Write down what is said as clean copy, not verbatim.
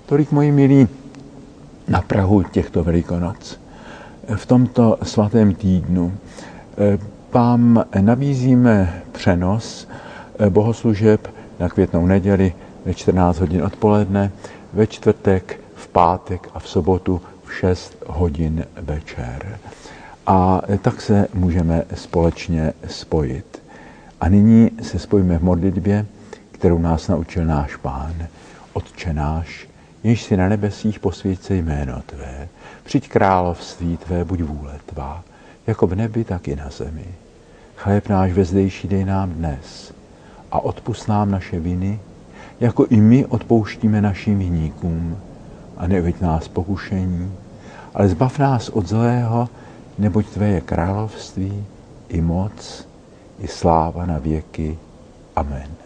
Tolik, moji milí, na prahu těchto Velikonoc. V tomto svatém týdnu vám nabízíme přenos bohoslužeb na Květnou neděli ve 14 hodin odpoledne, ve čtvrtek, v pátek a v sobotu v 6 hodin večer. A tak se můžeme společně spojit. A nyní se spojíme v modlitbě, kterou nás naučil náš Pán. Otče náš, jenž jsi na nebesích, posvěť se jméno tvé. Přijď království tvé, buď vůle tvá, jako v nebi, tak i na zemi. Chléb náš vezdejší dej nám dnes a odpusť nám naše viny, jako i my odpouštíme našim viníkům. A neuveď nás pokušení, ale zbav nás od zlého, neboť tvé je království, i moc, i sláva na věky. Amen.